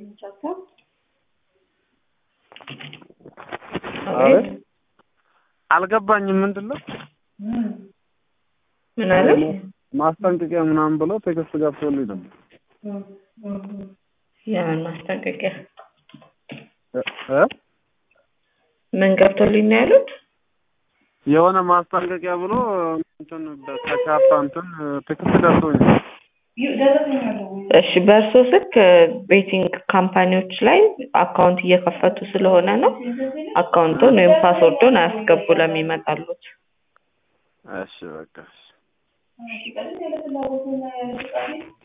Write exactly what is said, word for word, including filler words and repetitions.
አቤት አልገባኝም ምንድነው ምን አለ ማስጠንቀቂያ ምናምን ብለው ቴክስት ገብቶልኝ ነው ያን ማስጠንቀቂያ እ ምን ገብቶልኝ ነው ያሉት የሆነ ማስጠንቀቂያ ብሎ እንትን በካቻፓ እንትን ቴክስት ገብቶኝ እሺ በርሶ ስልክ ቤቲንግ ካምፓኒዎች ላይ አካውንት እየከፈቱ ስለሆነ ነው አካውንቱን ወይም ፓስወርዱን አያስገቡ ለሚመጣሉት እሺ በቃ